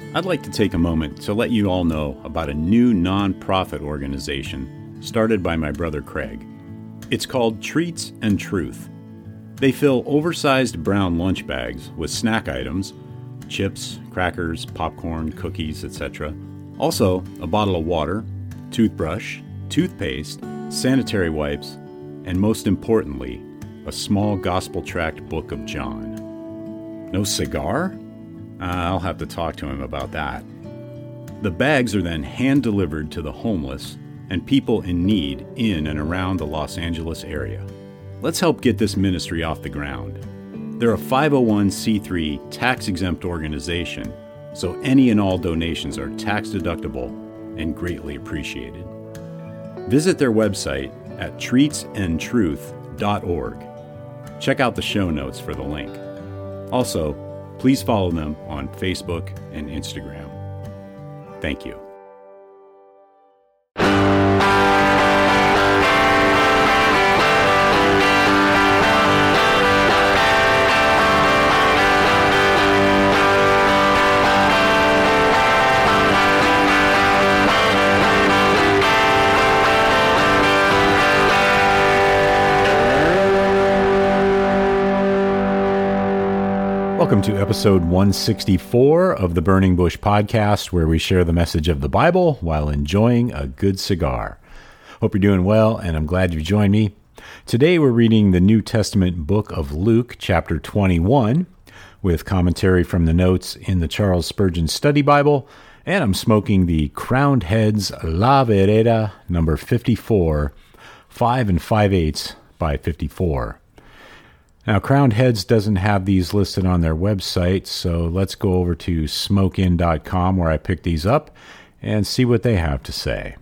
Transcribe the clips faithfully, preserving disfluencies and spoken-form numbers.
I'd like to take a moment to let you all know about a new non-profit organization started by my brother Craig. It's called Treats and Truth. They fill oversized brown lunch bags with snack items, chips, crackers, popcorn, cookies, et cetera. Also, a bottle of water, toothbrush, toothpaste, sanitary wipes, and most importantly, a small gospel tract book of John. No cigar? Uh, I'll have to talk to him about that. The bags are then hand-delivered to the homeless and people in need in and around the Los Angeles area. Let's help get this ministry off the ground. They're a five oh one c three tax-exempt organization, so any and all donations are tax-deductible and greatly appreciated. Visit their website at treats and truth dot org. Check out the show notes for the link. Also, please follow them on Facebook and Instagram. Thank you. Welcome to episode one sixty-four of the Burning Bush Podcast, where we share the message of the Bible while enjoying a good cigar. Hope you're doing well, and I'm glad you joined me. Today we're reading the New Testament book of Luke, chapter twenty-one, with commentary from the notes in the Charles Spurgeon Study Bible, and I'm smoking the Crowned Heads La Vereda number fifty-four, five and five eighths by fifty-four. Now, Crowned Heads doesn't have these listed on their website, so let's go over to smoke in dot com where I picked these up and see what they have to say.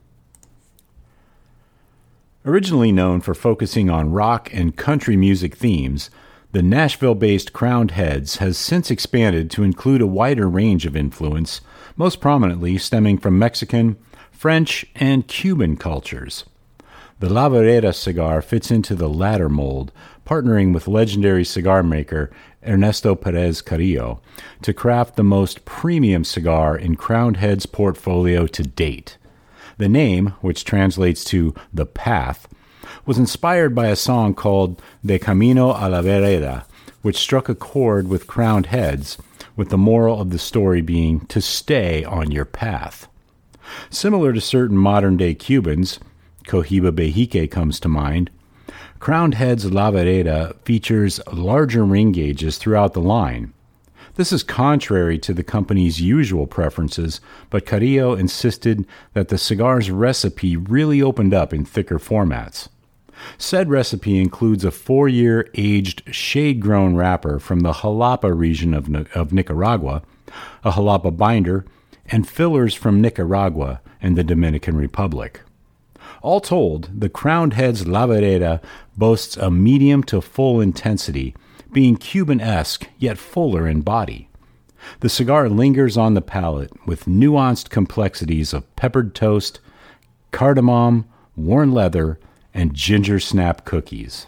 Originally known for focusing on rock and country music themes, the Nashville-based Crowned Heads has since expanded to include a wider range of influence, most prominently stemming from Mexican, French, and Cuban cultures. The La Vereda cigar fits into the latter mold, partnering with legendary cigar maker Ernesto Perez Carrillo to craft the most premium cigar in Crowned Heads' portfolio to date. The name, which translates to The Path, was inspired by a song called De Camino a la Vereda, which struck a chord with Crowned Heads, with the moral of the story being to stay on your path. Similar to certain modern-day Cubans, Cohiba Bejique comes to mind, Crowned Heads La Vereda features larger ring gauges throughout the line. This is contrary to the company's usual preferences, but Carrillo insisted that the cigar's recipe really opened up in thicker formats. Said recipe includes a four-year aged shade-grown wrapper from the Jalapa region of, of Nicaragua, a Jalapa binder, and fillers from Nicaragua and the Dominican Republic. All told, the Crowned Heads La Vereda boasts a medium to full intensity, being Cuban-esque yet fuller in body. The cigar lingers on the palate with nuanced complexities of peppered toast, cardamom, worn leather, and ginger snap cookies.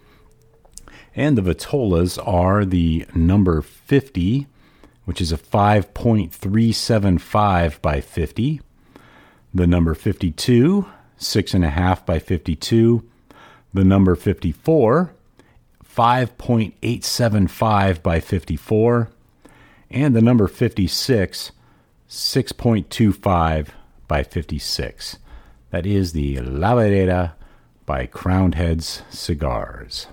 And the Vitolas are the number fifty, which is a five point three seven five by fifty, the number fifty-two, six and a half by fifty-two, the number fifty-four, five point eight seven five by fifty-four, and the number fifty-six, six point two five by fifty-six. That is the La Vereda by Crowned Heads Cigars.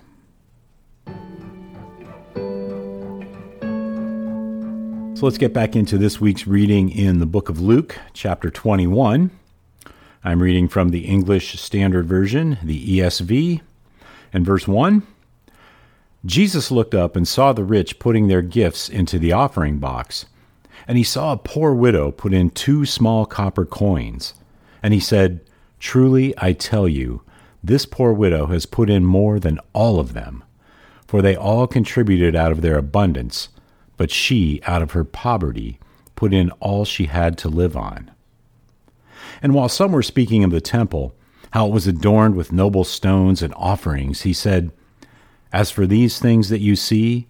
So let's get back into this week's reading in the book of Luke, chapter twenty-one. I'm reading from the English Standard Version, the E S V, and verse one. Jesus looked up and saw the rich putting their gifts into the offering box, and he saw a poor widow put in two small copper coins. And he said, "Truly I tell you, this poor widow has put in more than all of them, for they all contributed out of their abundance, but she, out of her poverty, put in all she had to live on." And while some were speaking of the temple, how it was adorned with noble stones and offerings, he said, "As for these things that you see,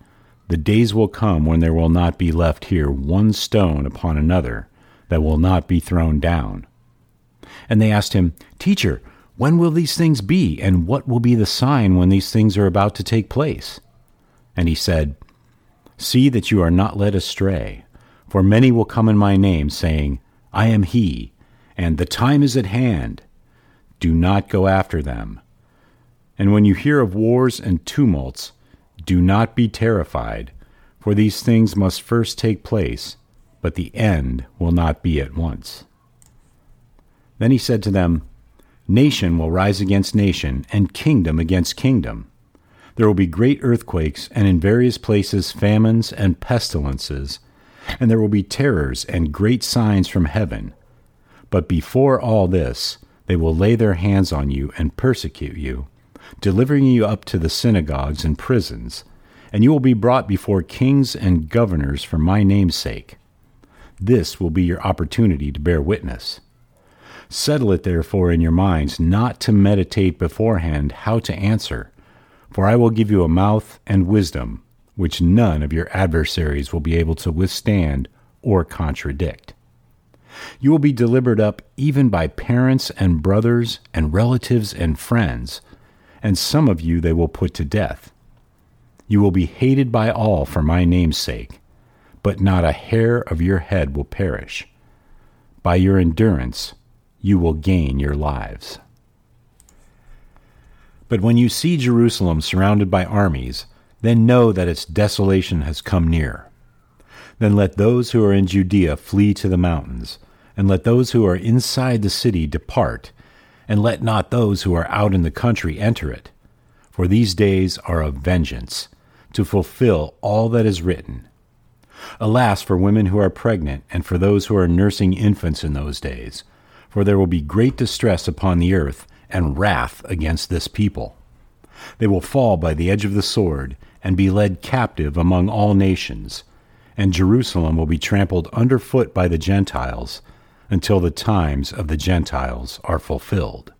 The days will come when there will not be left here one stone upon another that will not be thrown down." And they asked him, "Teacher, when will these things be, and what will be the sign when these things are about to take place?" And he said, "See that you are not led astray, for many will come in my name, saying, 'I am he,' and 'the time is at hand.' Do not go after them. And when you hear of wars and tumults, do not be terrified, for these things must first take place, but the end will not be at once." Then he said to them, "Nation will rise against nation, and kingdom against kingdom. There will be great earthquakes, and in various places famines and pestilences, and there will be terrors and great signs from heaven. But before all this, they will lay their hands on you and persecute you, delivering you up to the synagogues and prisons, and you will be brought before kings and governors for my name's sake. This will be your opportunity to bear witness. Settle it therefore in your minds not to meditate beforehand how to answer, for I will give you a mouth and wisdom, which none of your adversaries will be able to withstand or contradict. You will be delivered up even by parents and brothers and relatives and friends, and some of you they will put to death. You will be hated by all for my name's sake, but not a hair of your head will perish. By your endurance you will gain your lives. But when you see Jerusalem surrounded by armies, then know that its desolation has come near. Then let those who are in Judea flee to the mountains, and let those who are inside the city depart, and let not those who are out in the country enter it. For these days are of vengeance, to fulfill all that is written. Alas for women who are pregnant, and for those who are nursing infants in those days, for there will be great distress upon the earth, and wrath against this people. They will fall by the edge of the sword, and be led captive among all nations, and Jerusalem will be trampled underfoot by the Gentiles, until the times of the Gentiles are fulfilled.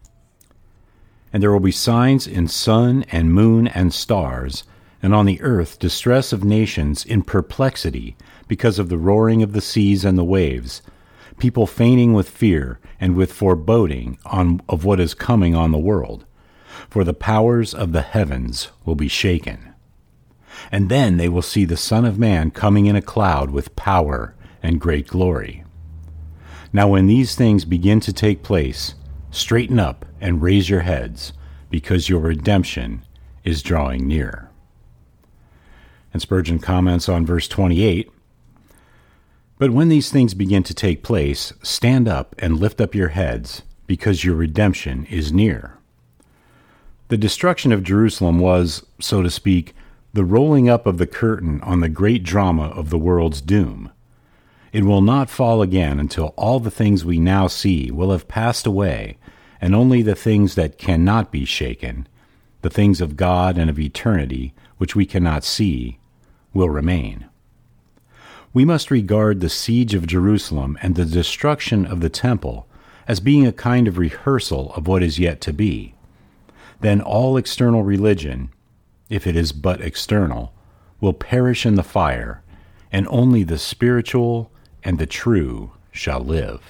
And there will be signs in sun and moon and stars, and on the earth distress of nations in perplexity, because of the roaring of the seas and the waves, people fainting with fear and with foreboding on, of what is coming on the world. For the powers of the heavens will be shaken. And then they will see the Son of Man coming in a cloud with power and great glory. Now when these things begin to take place, straighten up and raise your heads, because your redemption is drawing near." And Spurgeon comments on verse twenty-eight, "But when these things begin to take place, stand up and lift up your heads, because your redemption is near." The destruction of Jerusalem was, so to speak, the rolling up of the curtain on the great drama of the world's doom. It will not fall again until all the things we now see will have passed away, and only the things that cannot be shaken, the things of God and of eternity, which we cannot see, will remain. We must regard the siege of Jerusalem and the destruction of the temple as being a kind of rehearsal of what is yet to be. Then all external religion, if it is but external, will perish in the fire, and only the spiritual and the true shall live.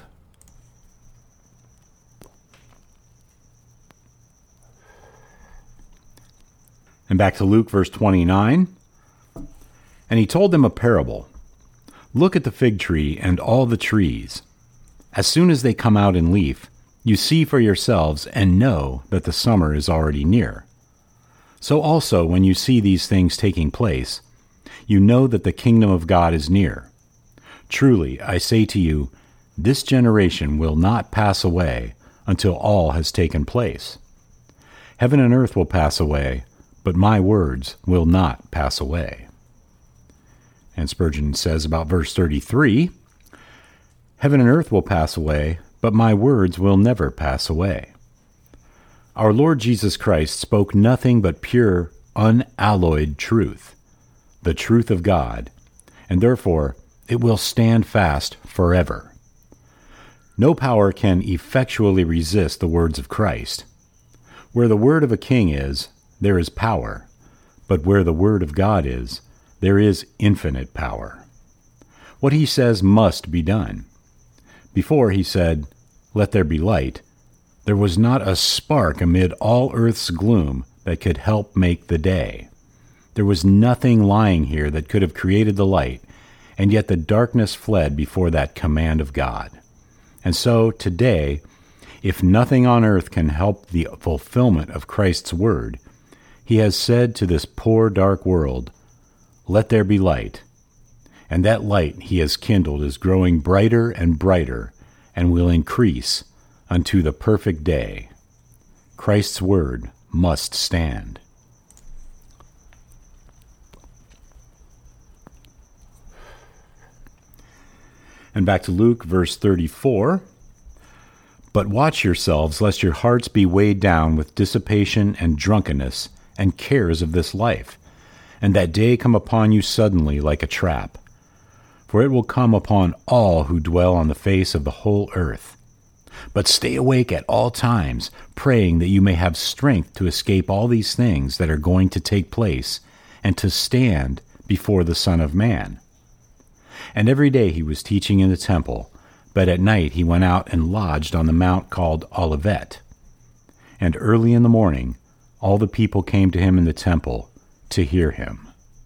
And back to Luke, verse twenty-nine. "And he told them a parable. Look at the fig tree and all the trees. As soon as they come out in leaf, you see for yourselves and know that the summer is already near. So also, when you see these things taking place, you know that the kingdom of God is near. Truly, I say to you, this generation will not pass away until all has taken place. Heaven and earth will pass away, but my words will not pass away." And Spurgeon says about verse thirty-three, "Heaven and earth will pass away, but my words will never pass away." Our Lord Jesus Christ spoke nothing but pure, unalloyed truth, the truth of God, and therefore it will stand fast forever. No power can effectually resist the words of Christ. Where the word of a king is, there is power, but where the word of God is, there is infinite power. What he says must be done. Before he said, "Let there be light," there was not a spark amid all earth's gloom that could help make the day. There was nothing lying here that could have created the light, and yet the darkness fled before that command of God. And so, today, if nothing on earth can help the fulfillment of Christ's word, he has said to this poor dark world, "Let there be light." And that light he has kindled is growing brighter and brighter, and will increase unto the perfect day. Christ's word must stand. And back to Luke, verse thirty-four. "But watch yourselves, lest your hearts be weighed down with dissipation and drunkenness and cares of this life, and that day come upon you suddenly like a trap. For it will come upon all who dwell on the face of the whole earth. But stay awake at all times, praying that you may have strength to escape all these things that are going to take place, and to stand before the Son of Man." And every day he was teaching in the temple, but at night he went out and lodged on the mount called Olivet. And early in the morning all the people came to him in the temple to hear him.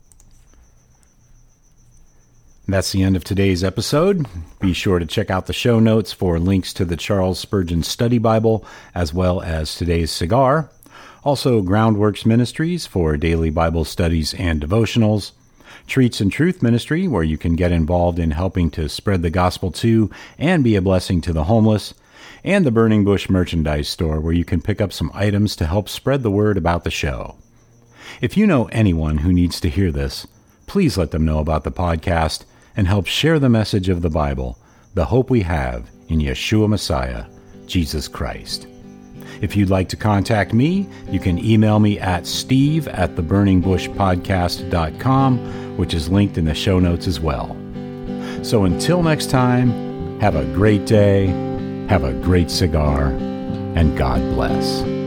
That's the end of today's episode. Be sure to check out the show notes for links to the Charles Spurgeon Study Bible, as well as today's cigar. Also, Groundworks Ministries for daily Bible studies and devotionals. Treats and Truth Ministry, where you can get involved in helping to spread the gospel to and be a blessing to the homeless. And the Burning Bush Merchandise Store, where you can pick up some items to help spread the word about the show. If you know anyone who needs to hear this, please let them know about the podcast and help share the message of the Bible, the hope we have in Yeshua Messiah, Jesus Christ. If you'd like to contact me, you can email me at steve at the burning bush podcast dot com, which is linked in the show notes as well. So until next time, have a great day, have a great cigar, and God bless.